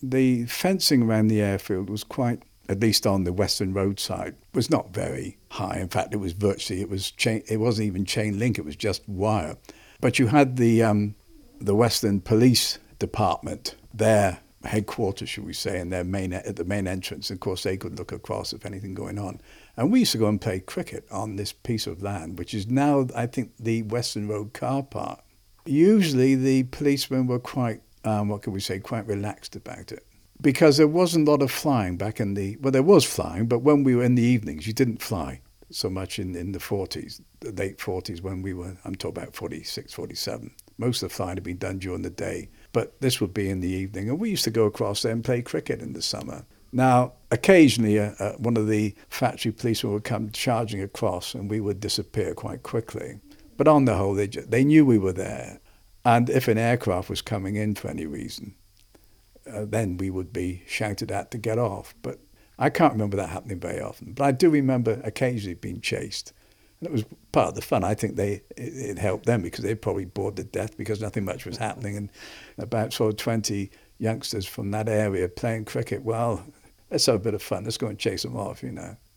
the fencing around the airfield was quite, at least on the Western Road side, was not very high. In fact, it wasn't even chain link, it was just wire. But you had the Western Police Department, their headquarters, should we say, and at the main entrance. Of course, they could look across if anything going on. And we used to go and play cricket on this piece of land, which is now, I think, the Western Road car park. Usually the policemen were quite, quite relaxed about it. Because there wasn't a lot of flying back there was flying, but when we were in the evenings, you didn't fly so much in the 40s, the late 40s I'm talking about 46, 47. Most of the flying had been done during the day, but this would be in the evening. And we used to go across there and play cricket in the summer. Now, occasionally, one of the factory policemen would come charging across and we would disappear quite quickly. But on the whole, they knew we were there. And if an aircraft was coming in for any reason, then we would be shouted at to get off. But I can't remember that happening very often. But I do remember occasionally being chased. And it was part of the fun. I think it helped them because they probably bored to death because nothing much was happening. And about sort of 20 youngsters from that area playing cricket, well, let's have a bit of fun. Let's go and chase them off,